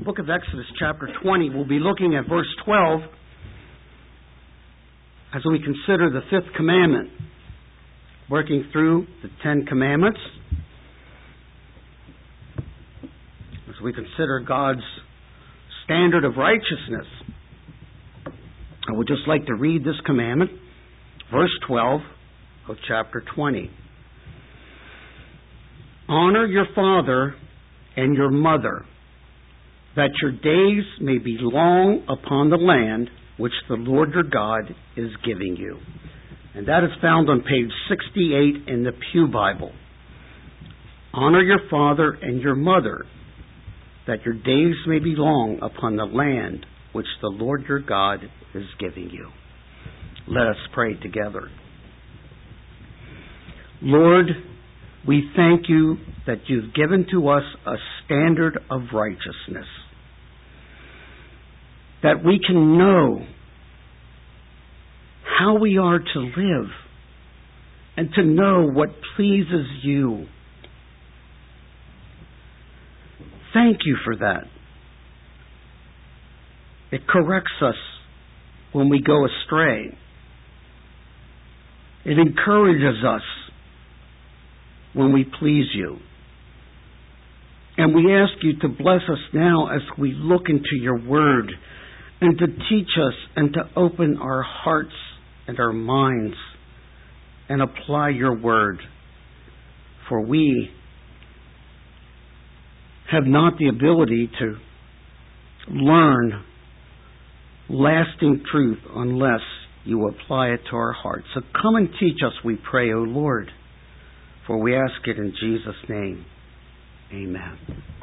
book of Exodus, chapter 20. We'll be looking at verse 12 as we consider the fifth commandment, working through the Ten Commandments, as we consider God's standard of righteousness. I would just like to read this commandment, verse 12 of chapter 20. Honor your father and your mother, that your days may be long upon the land which the Lord your God is giving you. And that is found on page 68 in the Pew Bible. Honor your father and your mother, that your days may be long upon the land which the Lord your God is giving you. Let us pray together. Lord, we thank you that you've given to us a standard of righteousness, that we can know how we are to live and to know what pleases you. Thank you for that. It corrects us when we go astray. It encourages us when we please you. And we ask you to bless us now as we look into your word and to teach us and to open our hearts and our minds and apply your word. For we have not the ability to learn lasting truth unless you apply it to our hearts. So come and teach us, we pray, O Lord. For we ask it in Jesus' name. Amen.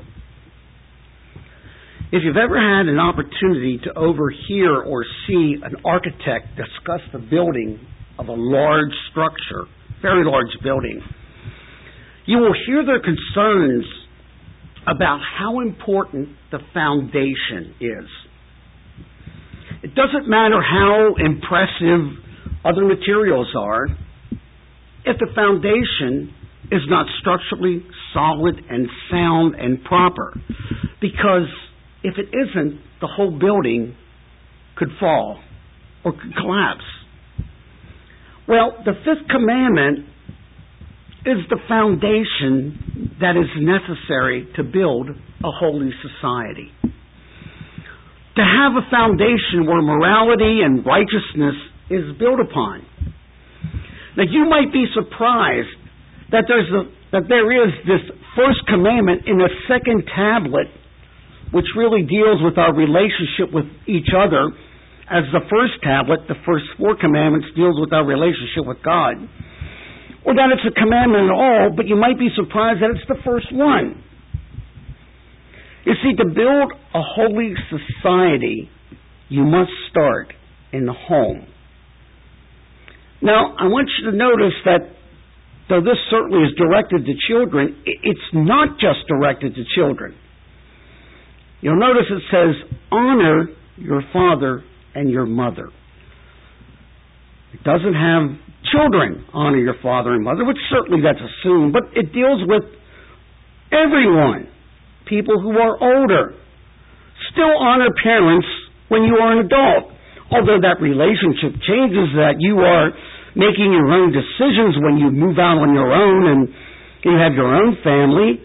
If you've ever had an opportunity to overhear or see an architect discuss the building of a large structure, very large building, you will hear their concerns about how important the foundation is. It doesn't matter how impressive other materials are, if the foundation is not structurally solid and sound and proper. Because if it isn't, the whole building could fall or could collapse. Well, the fifth commandment is the foundation that is necessary to build a holy society. To have a foundation where morality and righteousness is built upon. Now, you might be surprised that there is this first commandment in a second tablet, which really deals with our relationship with each other, as the first tablet, the first four commandments, deals with our relationship with God. Or that it's a commandment at all, but you might be surprised that it's the first one. You see, to build a holy society, you must start in the home. Now, I want you to notice that though this certainly is directed to children, it's not just directed to children. You'll notice it says, honor your father and your mother. It doesn't have children honor your father and mother, which certainly that's assumed, but it deals with everyone. People who are older. Still honor parents when you are an adult. Although that relationship changes, that you are making your own decisions when you move out on your own and you have your own family.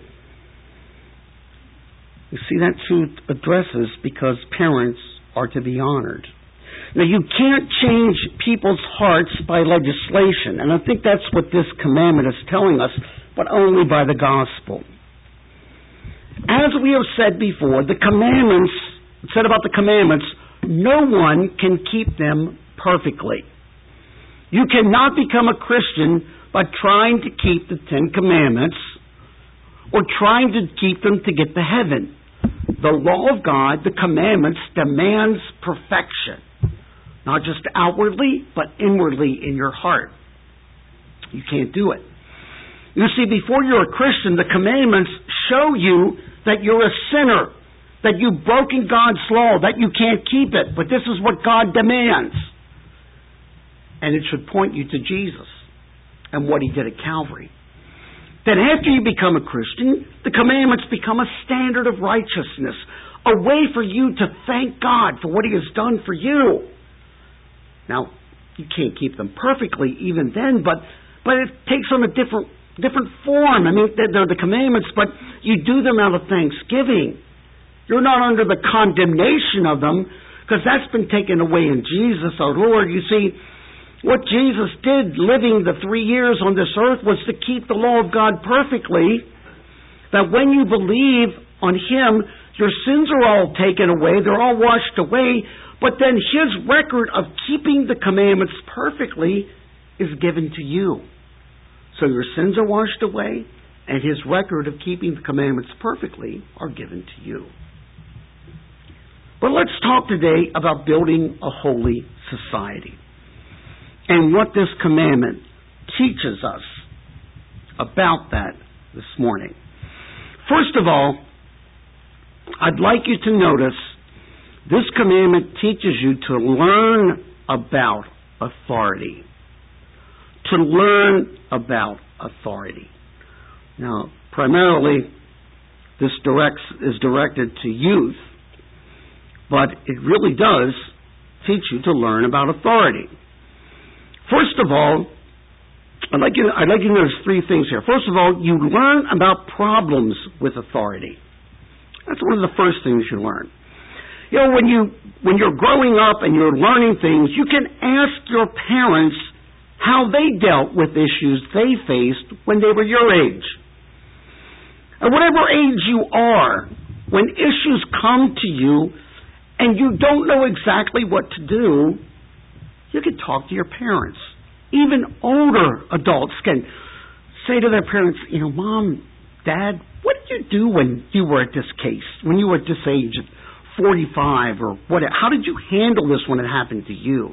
You see, that too addresses because parents are to be honored. Now, you can't change people's hearts by legislation, and I think that's what this commandment is telling us, but only by the gospel. As we have said before, the commandments, said about the commandments, no one can keep them perfectly. You cannot become a Christian by trying to keep the Ten Commandments or trying to keep them to get to heaven. The law of God, the commandments, demands perfection. Not just outwardly, but inwardly in your heart. You can't do it. You see, before you're a Christian, the commandments show you that you're a sinner, that you've broken God's law, that you can't keep it, but this is what God demands. And it should point you to Jesus and what He did at Calvary. Then after you become a Christian, the commandments become a standard of righteousness, a way for you to thank God for what He has done for you. Now, you can't keep them perfectly even then, but it takes on a different form. I mean, they're the commandments, but you do them out of thanksgiving. You're not under the condemnation of them, because that's been taken away in Jesus our Lord. You see, what Jesus did living the 3 years on this earth was to keep the law of God perfectly, that when you believe on Him, your sins are all taken away, they're all washed away, but then His record of keeping the commandments perfectly is given to you. So your sins are washed away, and His record of keeping the commandments perfectly are given to you. But let's talk today about building a holy society and what this commandment teaches us about that this morning. First of all, I'd like you to notice this commandment teaches you to learn about authority. To learn about authority. Now, primarily, this is directed to youth, but it really does teach you to learn about authority. First of all, I'd like you to notice three things here. First of all, you learn about problems with authority. That's one of the first things you learn. You know, when you're growing up and you're learning things, you can ask your parents how they dealt with issues they faced when they were your age. At whatever age you are, when issues come to you and you don't know exactly what to do, you can talk to your parents. Even older adults can say to their parents, you know, Mom, Dad, what did you do when you were at this case, when you were at this age of 45 or whatever? How did you handle this when it happened to you?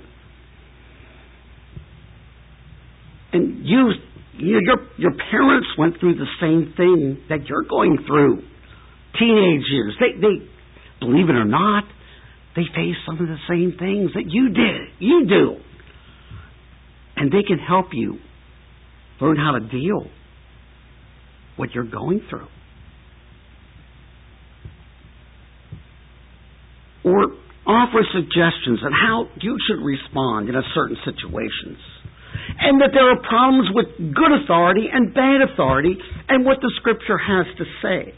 And your parents went through the same thing that you're going through. Teenage years. They believe it or not, they face some of the same things that you do. And they can help you learn how to deal with what you're going through. Or offer suggestions on how you should respond in a certain situations. And that there are problems with good authority and bad authority and what the Scripture has to say.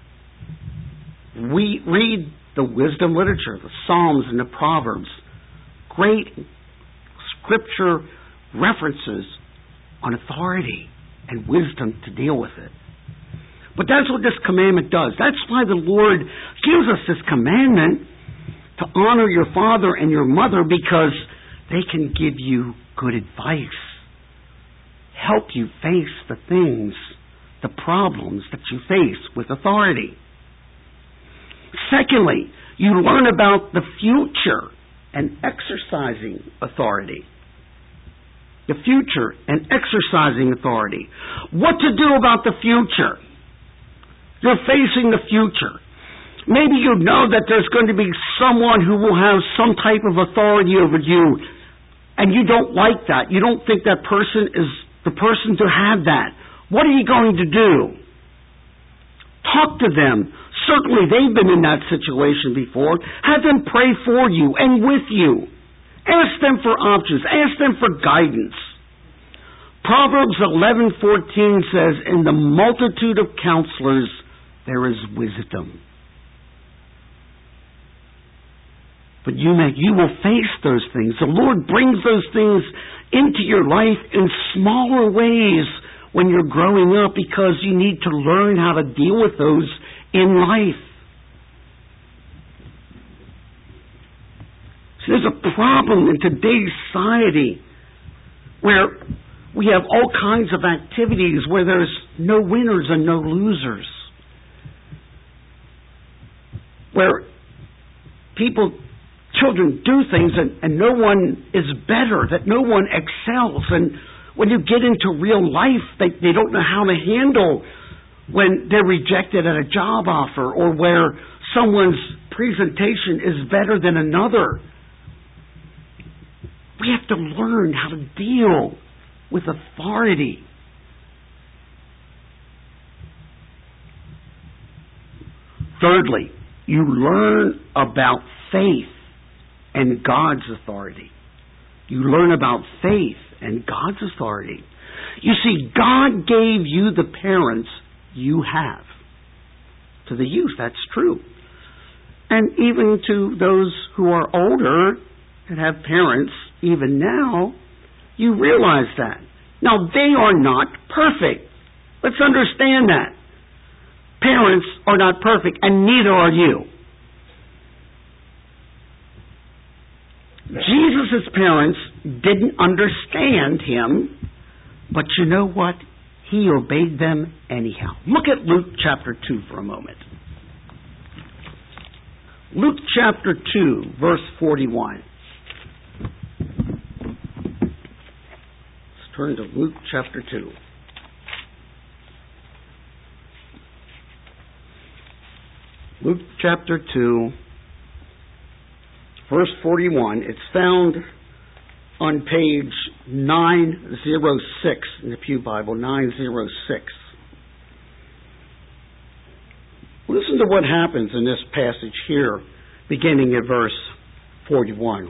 We read the wisdom literature, the Psalms and the Proverbs. Great Scripture references on authority and wisdom to deal with it. But that's what this commandment does. That's why the Lord gives us this commandment to honor your father and your mother, because they can give you good advice, help you face the things, the problems that you face with authority. Secondly, you learn about the future and exercising authority. The future and exercising authority. What to do about the future? You're facing the future. Maybe you know that there's going to be someone who will have some type of authority over you, and you don't like that. You don't think that person is the person to have that. What are you going to do? Talk to them. Certainly they've been in that situation before. Have them pray for you and with you. Ask them for options. Ask them for guidance. Proverbs 11:14 says, "In the multitude of counselors there is wisdom." But you will face those things. The Lord brings those things into your life in smaller ways when you're growing up, because you need to learn how to deal with those in life. So there's a problem in today's society where we have all kinds of activities where there's no winners and no losers. Where children do things and no one is better, that no one excels. And when you get into real life, they don't know how to handle when they're rejected at a job offer, or where someone's presentation is better than another. We have to learn how to deal with authority. Thirdly, you learn about faith and God's authority. You learn about faith and God's authority. You see, God gave you the parents you have. To the youth, that's true. And even to those who are older and have parents, even now, you realize that. Now, they are not perfect. Let's understand that. Parents are not perfect, and neither are you. Jesus' parents didn't understand him, but you know what? He obeyed them anyhow. Look at Luke chapter 2 for a moment. Luke chapter 2, verse 41. Let's turn to Luke chapter 2. Luke chapter 2, verse 41. It's found on page 906 in the Pew Bible, 906. Listen to what happens in this passage here, beginning at verse 41.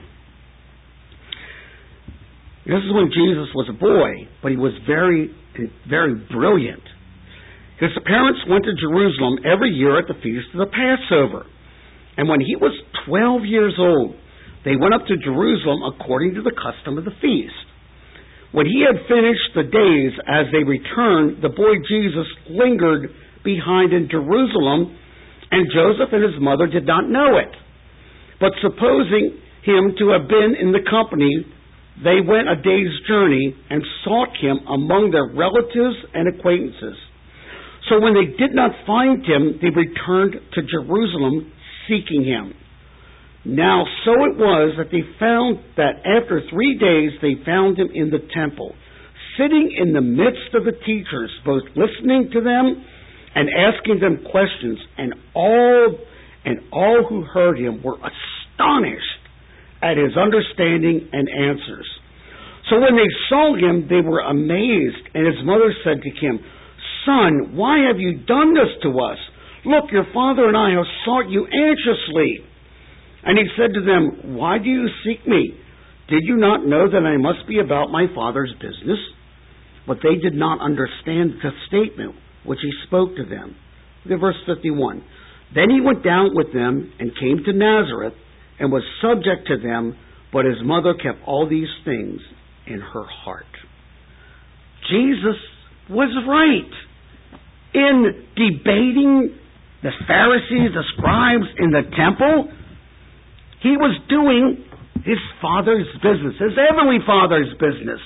This is when Jesus was a boy, but he was very, very brilliant. His parents went to Jerusalem every year at the feast of the Passover. And when he was 12 years old, they went up to Jerusalem according to the custom of the feast. When he had finished the days as they returned, the boy Jesus lingered behind in Jerusalem, and Joseph and his mother did not know it. But supposing him to have been in the company, they went a day's journey and sought him among their relatives and acquaintances. So when they did not find him, they returned to Jerusalem seeking him. Now so it was that they found that after 3 days they found him in the temple, sitting in the midst of the teachers, both listening to them and asking them questions, and all who heard him were astonished at his understanding and answers. So when they saw him, they were amazed, and his mother said to him, "Son, why have you done this to us? Look, your father and I have sought you anxiously." And he said to them, "Why do you seek me? Did you not know that I must be about my father's business?" But they did not understand the statement which he spoke to them. Look at verse 51. Then he went down with them and came to Nazareth and was subject to them, but his mother kept all these things in her heart. Jesus was right in debating the Pharisees, the scribes in the temple. He was doing his Father's business, his heavenly Father's business.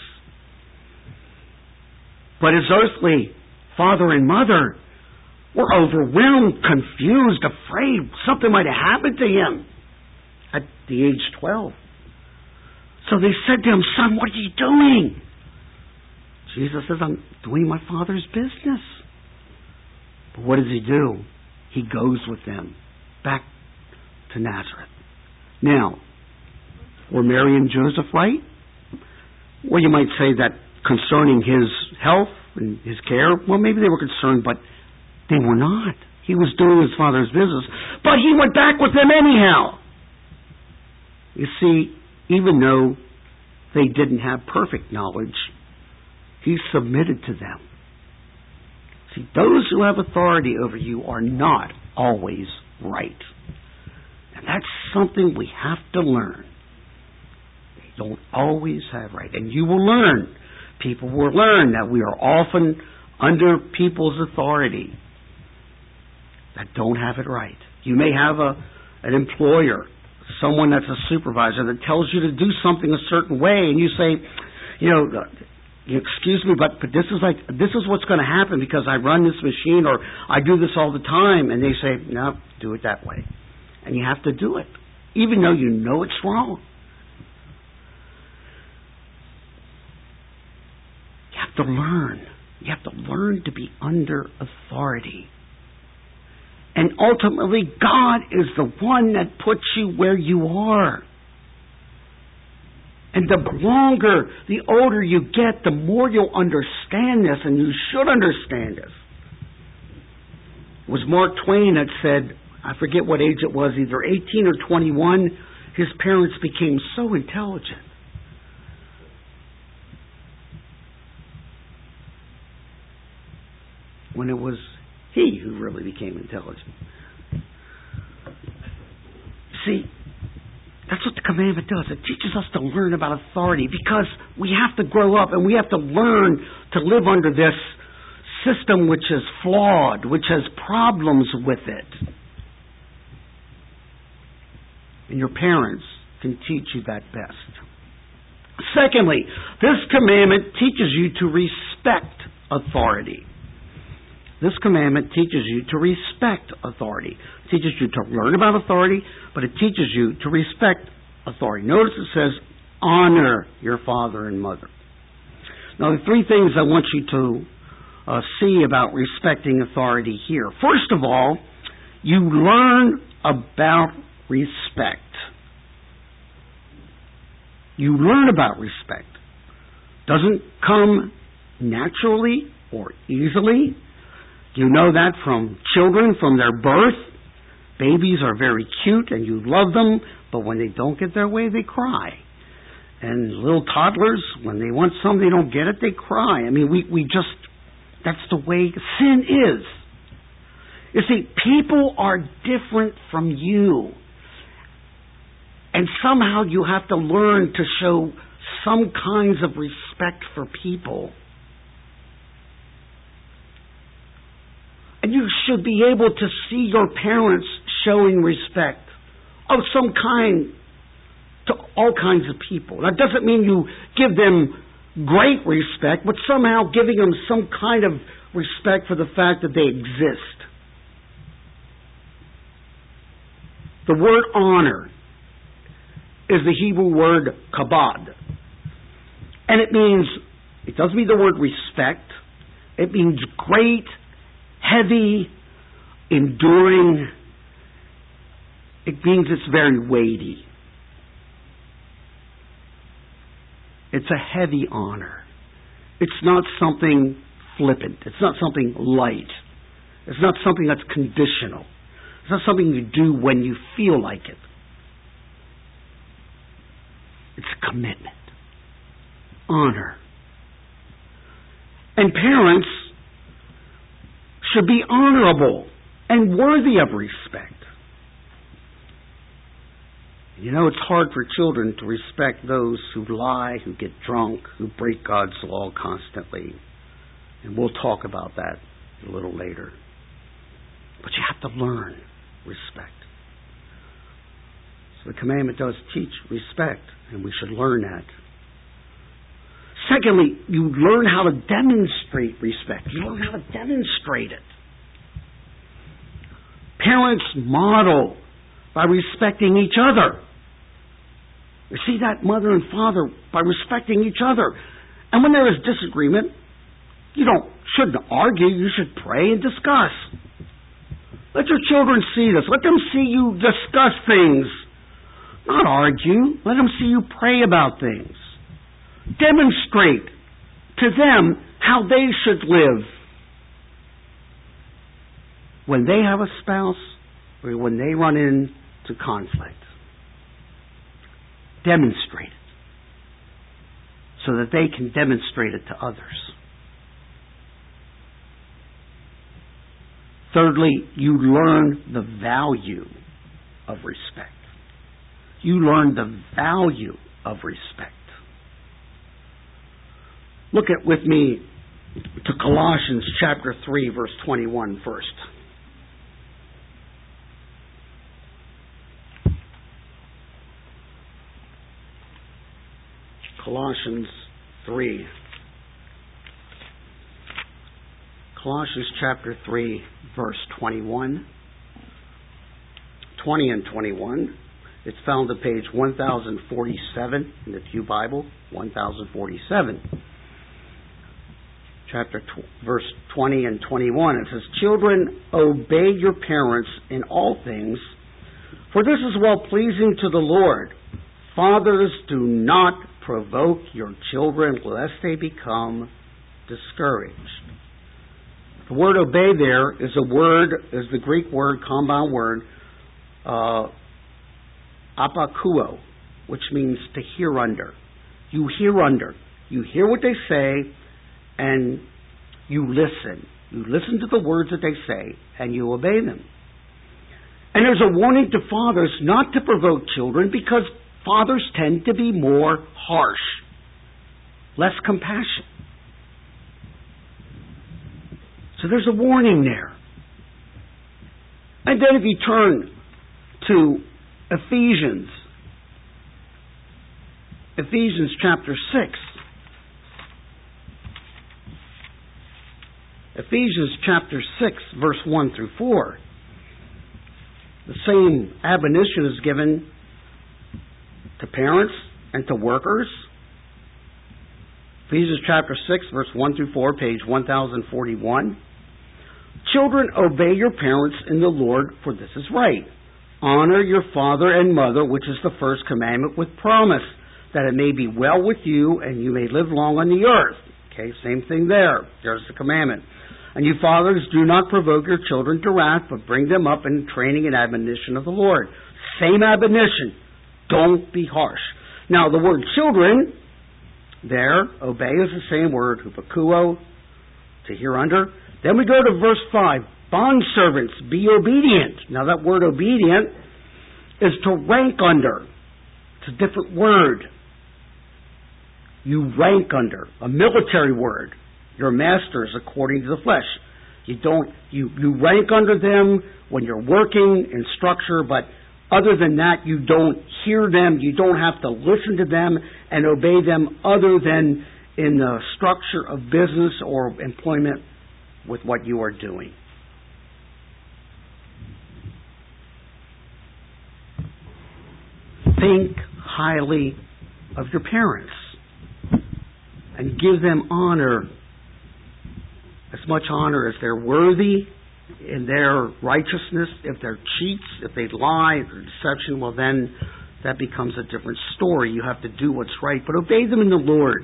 But his earthly father and mother were overwhelmed, confused, afraid something might have happened to him at the age 12. So they said to him, "Son, what are you doing?" Jesus says, "I'm doing my Father's business." But what does he do? He goes with them back to Nazareth. Now, were Mary and Joseph right? Well, you might say that concerning his health and his care, well, maybe they were concerned, but they were not. He was doing his Father's business. But he went back with them anyhow. You see, even though they didn't have perfect knowledge, he submitted to them. See, those who have authority over you are not always right. And that's something we have to learn. They don't always have right. And you will learn. People will learn that we are often under people's authority that don't have it right. You may have an employer, someone that's a supervisor that tells you to do something a certain way, and you say, "Excuse me, but this is what's going to happen because I run this machine or I do this all the time." And they say, "No, do it that way." And you have to do it, even though you know it's wrong. You have to learn. You have to learn to be under authority. And ultimately, God is the one that puts you where you are. And the longer, the older you get, the more you'll understand this, and you should understand this. It was Mark Twain that said, I forget what age it was, either 18 or 21, his parents became so intelligent. When it was he who really became intelligent. See, that's what the commandment does. It teaches us to learn about authority because we have to grow up and we have to learn to live under this system which is flawed, which has problems with it. And your parents can teach you that best. Secondly, this commandment teaches you to respect authority. This commandment teaches you to respect authority. It teaches you to learn about authority, but it teaches you to respect authority. Notice it says, honor your father and mother. Now, the three things I want you to see about respecting authority here. First of all, you learn about respect. You learn about respect. Doesn't come naturally or easily. You know that from children, from their birth. Babies are very cute and you love them, but when they don't get their way, they cry. And little toddlers, when they want something, they don't get it, they cry. I mean, we just, that's the way sin is. You see, people are different from you. And somehow you have to learn to show some kinds of respect for people. And you should be able to see your parents showing respect of some kind to all kinds of people. That doesn't mean you give them great respect, but somehow giving them some kind of respect for the fact that they exist. The word honor is the Hebrew word kabod. And it doesn't mean the word respect. It means great, heavy, enduring. It means it's very weighty. It's a heavy honor. It's not something flippant. It's not something light. It's not something that's conditional. It's not something you do when you feel like it. It's a commitment. Honor. And parents should be honorable and worthy of respect. You know, it's hard for children to respect those who lie, who get drunk, who break God's law constantly. And we'll talk about that a little later. But you have to learn respect. So the commandment does teach respect, and we should learn that. Secondly, you learn how to demonstrate respect. You learn how to demonstrate it. Parents model by respecting each other. You see that, mother and father, by respecting each other. And when there is disagreement, you shouldn't argue. You should pray and discuss. Let your children see this. Let them see you discuss things. Not argue. Let them see you pray about things. Demonstrate to them how they should live when they have a spouse or when they run into conflict. Demonstrate it so that they can demonstrate it to others. Thirdly, you learn the value of respect. You learn the value of respect. Look with me to Colossians chapter 3, verse 21 first. Colossians 3. Colossians chapter 3, verse 21. 20 and 21. It's found at page 1047 in the Pew Bible, 1047. Verse 20 and 21. It says, "Children, obey your parents in all things, for this is well-pleasing to the Lord. Fathers, do not provoke your children, lest they become discouraged." The word obey there is the Greek word, compound word, apakuo, which means to hear under. You hear under. You hear what they say, and you listen. You listen to the words that they say, and you obey them. And there's a warning to fathers not to provoke children, because fathers tend to be more harsh, less compassion. So there's a warning there. And then if you turn to Ephesians chapter 6. Ephesians chapter 6, verse 1 through 4. The same admonition is given to parents and to workers. Ephesians chapter 6, verse 1 through 4, page 1041. Children, obey your parents in the Lord, for this is right. Honor your father and mother, which is the first commandment, with promise, that it may be well with you and you may live long on the earth. Okay, same thing there. There's the commandment. And you fathers, do not provoke your children to wrath, but bring them up in training and admonition of the Lord. Same admonition. Don't be harsh. Now, the word children there, obey, is the same word, hupakuo, to hear under. Then we go to verse 5. Bondservants, be obedient. Now, that word obedient is to rank under. It's a different word. You rank under. A military word. Your masters according to the flesh. You rank under them when you're working in structure, but other than that, you don't hear them, you don't have to listen to them and obey them other than in the structure of business or employment with what you are doing. Think highly of your parents and give them honor, as much honor as they're worthy in their righteousness. If they're cheats, if they lie, if they're deception, well then that becomes a different story. You have to do what's right, but obey them in the Lord.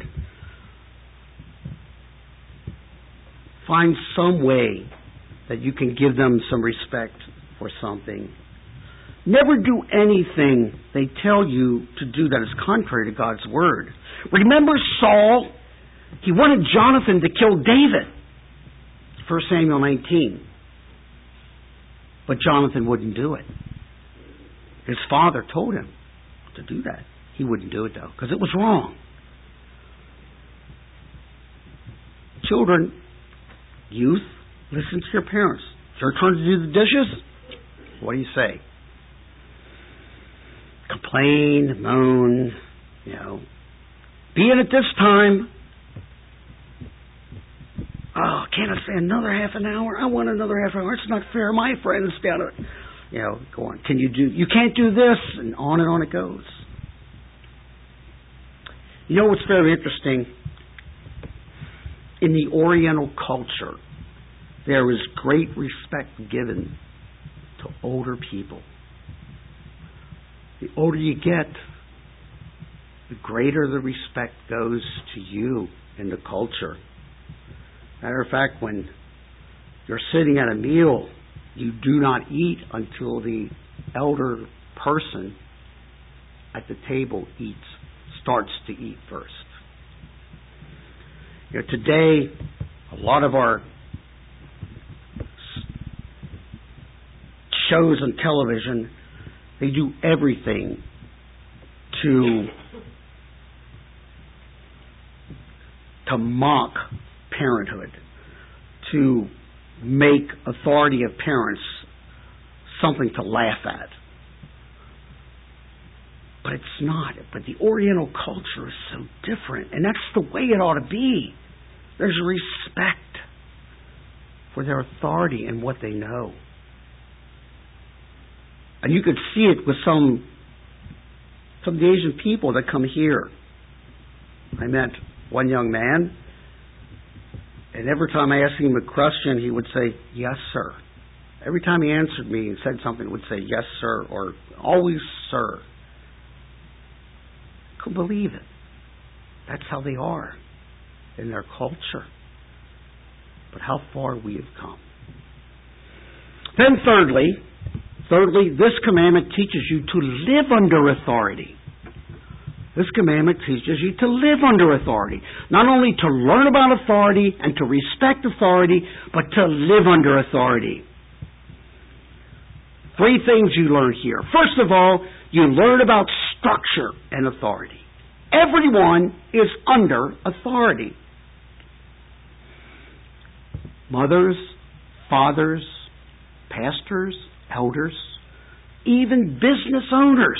Find some way that you can give them some respect for something. Never do anything they tell you to do that is contrary to God's word. Remember Saul? He wanted Jonathan to kill David. 1 Samuel 19. But Jonathan wouldn't do it. His father told him to do that. He wouldn't do it, though, because it was wrong. Children, youth, listen to your parents. It's your turn to do the dishes. What do you say? Complain, moan, be in at this time. Oh, can't I stay another half an hour? I want another half an hour. It's not fair. My friend's down it. Go on. You can't do this, and on it goes. You know what's very interesting? In the Oriental culture, there is great respect given to older people. The older you get, the greater the respect goes to you in the culture. Matter of fact, when you're sitting at a meal, you do not eat until the elder person at the table starts to eat first. Today, a lot of our shows on television, they do everything to mock parenthood, to make authority of parents something to laugh at. But it's not. But the Oriental culture is so different, and that's the way it ought to be. There's respect for their authority and what they know. And you could see it with some of the Asian people that come here. I met one young man, and every time I asked him a question, he would say, "Yes, sir." Every time he answered me and said something, he would say, "Yes, sir," or "Always, sir." I couldn't believe it. That's how they are in their culture. but how far we have come. Then thirdly, this commandment teaches you to live under authority. This commandment teaches you to live under authority. Not only to learn about authority and to respect authority, but to live under authority. 3 things you learn here. First of all, you learn about structure and authority. Everyone is under authority. Mothers, fathers, pastors, elders, even business owners.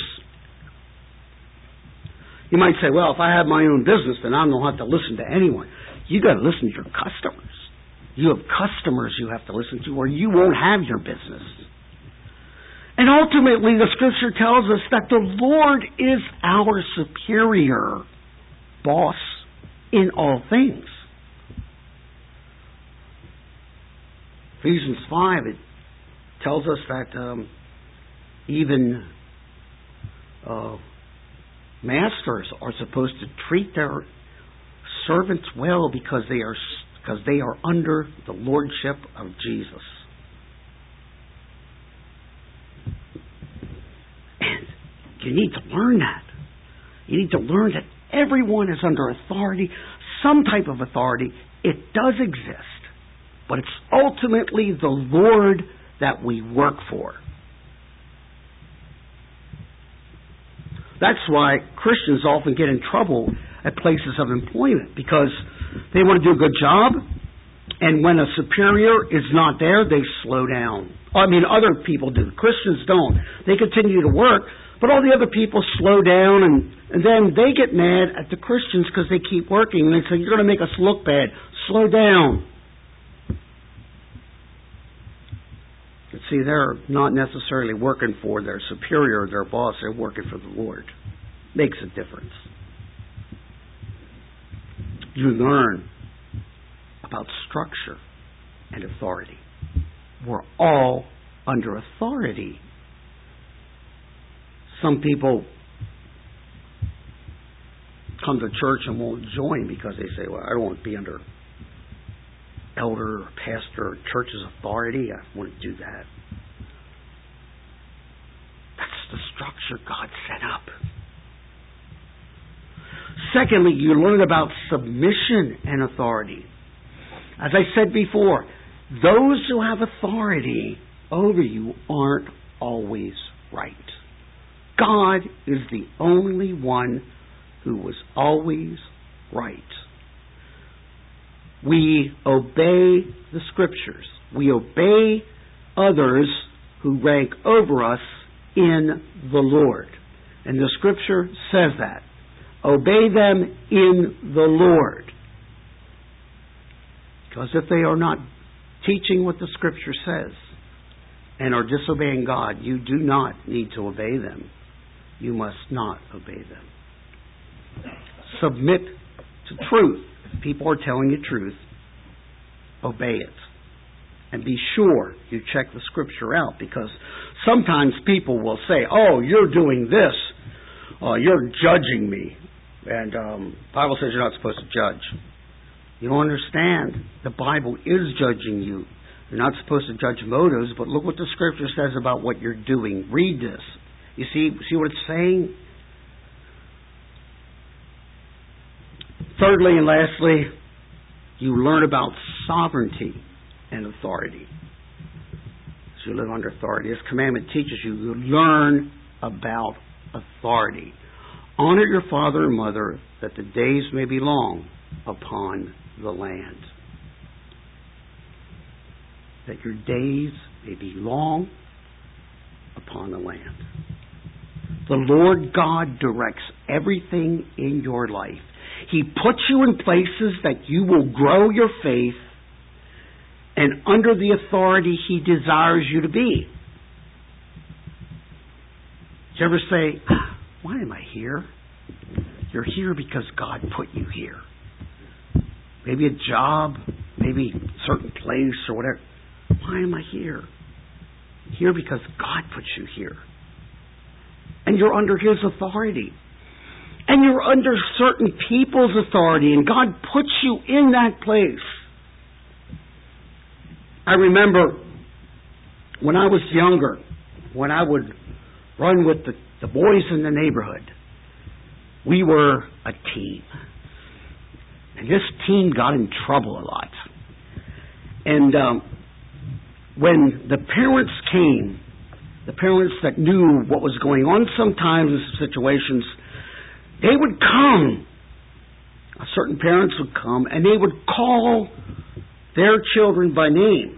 You might say, well, if I have my own business, then I don't have to listen to anyone. You got to listen to your customers. You have customers you have to listen to, or you won't have your business. And ultimately, the Scripture tells us that the Lord is our superior boss in all things. Ephesians 5, it tells us that even masters are supposed to treat their servants well because they are under the lordship of Jesus. And you need to learn that. You need to learn that everyone is under authority, some type of authority. It does exist, but it's ultimately the Lord that we work for. That's why Christians often get in trouble at places of employment, because they want to do a good job, and when a superior is not there, they slow down. Other people do. Christians don't. They continue to work, but all the other people slow down, and then they get mad at the Christians because they keep working, and they say, you're going to make us look bad. Slow down. But see, they're not necessarily working for their superior or their boss. They're working for the Lord. Makes a difference. You learn about structure and authority. We're all under authority. Some people come to church and won't join because they say, well, I don't want to be under elder or pastor or church's authority. I wouldn't do that. That's the structure God set up. Secondly, you learn about submission and authority. As I said before, those who have authority over you aren't always right. God is the only one who was always right. We obey the Scriptures. We obey others who rank over us in the Lord. And the Scripture says that. Obey them in the Lord. Because if they are not teaching what the Scripture says and are disobeying God, you do not need to obey them. You must not obey them. Submit to truth. If people are telling you truth, obey it. And be sure you check the Scripture out, because sometimes people will say, oh, you're doing this. You're judging me. And the Bible says you're not supposed to judge. You don't understand. The Bible is judging you. You're not supposed to judge motives, but look what the Scripture says about what you're doing. Read this. You see what it's saying? Thirdly and lastly, you learn about sovereignty and authority. As you live under authority, this commandment teaches you to learn about authority. Honor your father and mother, that the days may be long upon the land. That your days may be long upon the land. The Lord God directs everything in your life. He puts you in places that you will grow your faith and under the authority He desires you to be. Did you ever say, why am I here? You're here because God put you here. Maybe a job, maybe a certain place or whatever. Why am I here? I'm here because God put you here. And you're under His authority. And you're under certain people's authority, and God puts you in that place. I remember when I was younger, when I would run with the boys in the neighborhood, we were a team. And this team got in trouble a lot. And when the parents came, the parents that knew what was going on sometimes in situations, they would come. Certain parents would come and they would call their children by name.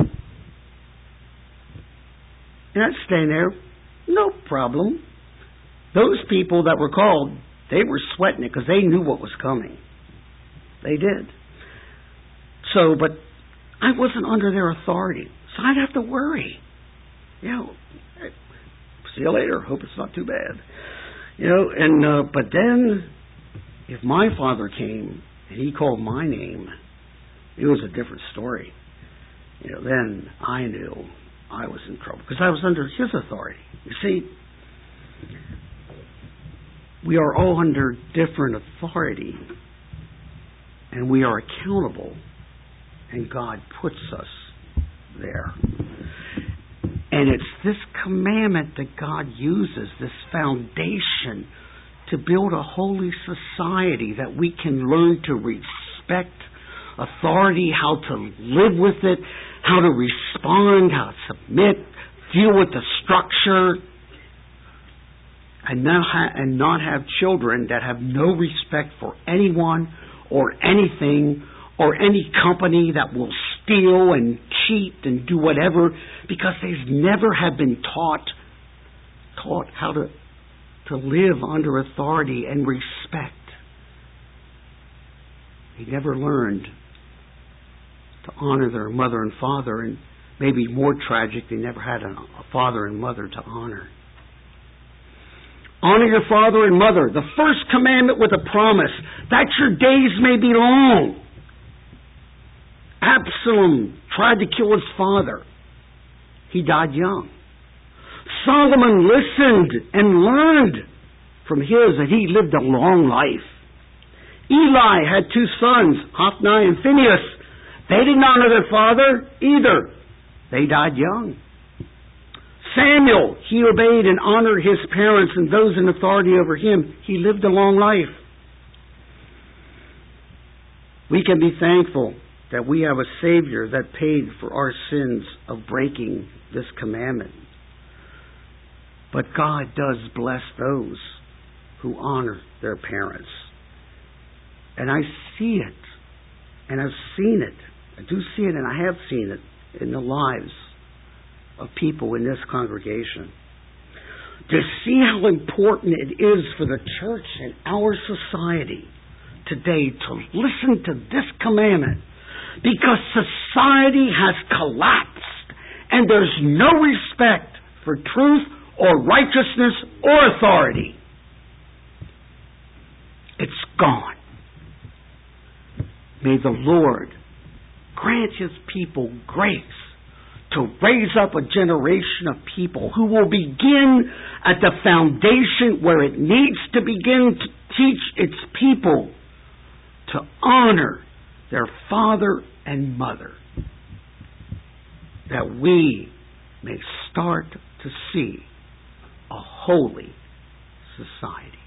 And I'd stand there, no problem. Those people that were called, they were sweating it because they knew what was coming. They did. So, but I wasn't under their authority, so I'd have to worry. You know, see you later. Hope it's not too bad. You know, and but then if my father came and he called my name, it was a different story. You know, then I knew I was in trouble because I was under his authority. You see, we are all under different authority, and we are accountable, and God puts us there. And it's this commandment that God uses, this foundation, to build a holy society that we can learn to respect authority, how to live with it, how to respond, how to submit, deal with the structure, and not have children that have no respect for anyone or anything or any company that will steal and cheat and do whatever, because they never have been taught how to live under authority and respect. They never learned to honor their mother and father, and maybe more tragic, they never had a father and mother to honor. Honor your father and mother. The first commandment with a promise that your days may be long. Absalom tried to kill his father. He died young. Solomon listened and learned from his, and he lived a long life. Eli had two sons, Hophni and Phinehas. They didn't honor their father either. They died young. Samuel, he obeyed and honored his parents and those in authority over him. He lived a long life. We can be thankful that we have a Savior that paid for our sins of breaking this commandment. But God does bless those who honor their parents. And I see it. And I've seen it. I do see it, and I have seen it in the lives of people in this congregation. To see how important it is for the church and our society today to listen to this commandment, because society has collapsed and there's no respect for truth or righteousness or authority. It's gone. May the Lord grant His people grace to raise up a generation of people who will begin at the foundation where it needs to begin to teach its people to honor their father and mother, that we may start to see a holy society.